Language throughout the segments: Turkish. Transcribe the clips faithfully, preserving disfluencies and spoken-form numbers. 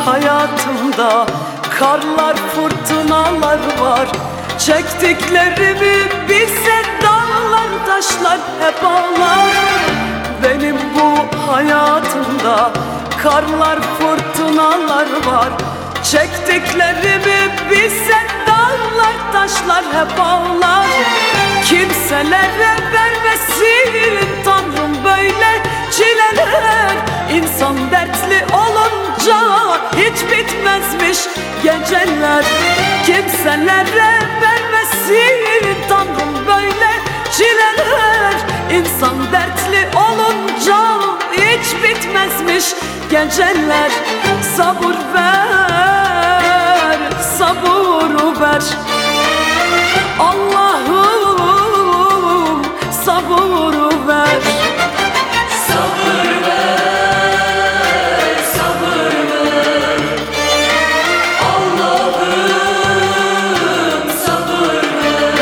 hayatımda karlar, fırtınalar var. Çektiklerimi bilsen dağlar, taşlar hep ağlar. Benim bu hayatımda karlar, fırtınalar var. Çektiklerimi bilsen dağlar, taşlar hep ağlar. Kimselere vermesin Tanrım böyle çileler. İnsan dertli olunca hiç bitmezmiş geceler. Kimselere vermesin Tanrım böyle çileler. İnsan dertli olunca hiç bitmezmiş geceler. Sabır ver, sabır ver Allah'ım, sabır ver. Sabır ver, sabır ver Allah'ım, sabır ver.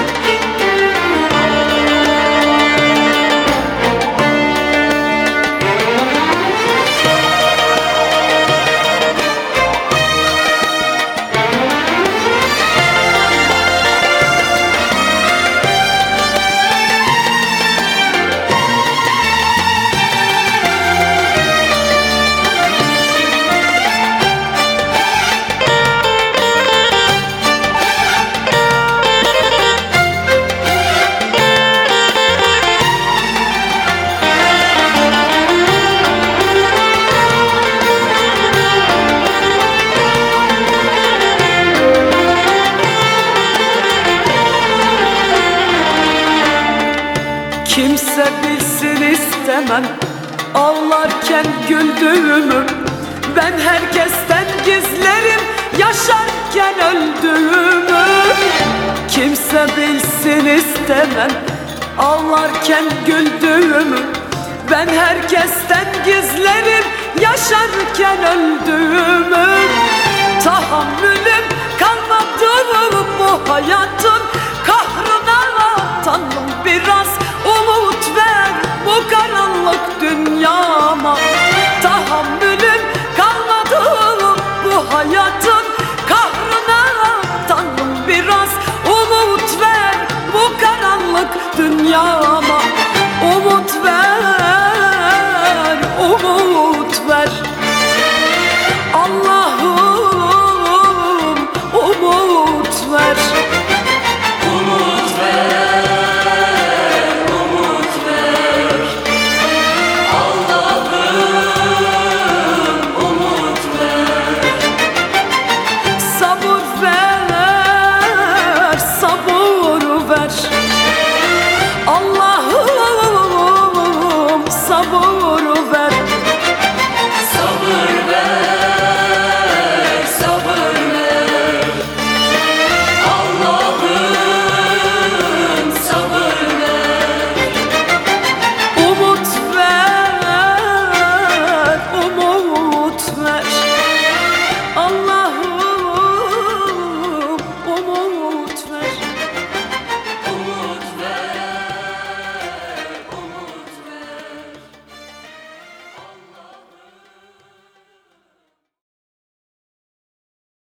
Kimse bilsin istemem ağlarken güldüğümü. Ben herkesten gizlerim yaşarken öldüğümü. Kimse bilsin istemem ağlarken güldüğümü. Ben herkesten gizlerim yaşarken öldüğümü. Tahammülüm kalmadı bu hayatın kahrına. Tanrım biraz umut ver bu karanlık dünyama. Tahammülüm kalmadı bu hayatın kahrına. Tanrım biraz umut ver bu karanlık dünyama.